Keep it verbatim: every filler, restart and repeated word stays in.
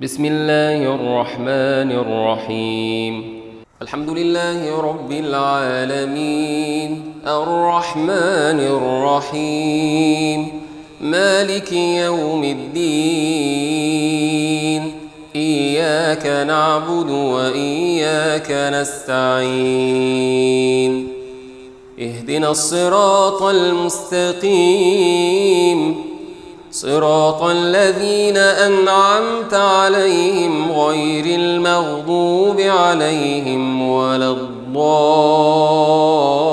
بسم الله الرحمن الرحيم. الحمد لله رب العالمين، الرحمن الرحيم، مالك يوم الدين، إياك نعبد وإياك نستعين، اهدنا الصراط المستقيم، صراط الذين أنعمت عليهم غير المغضوب عليهم ولا الضالين.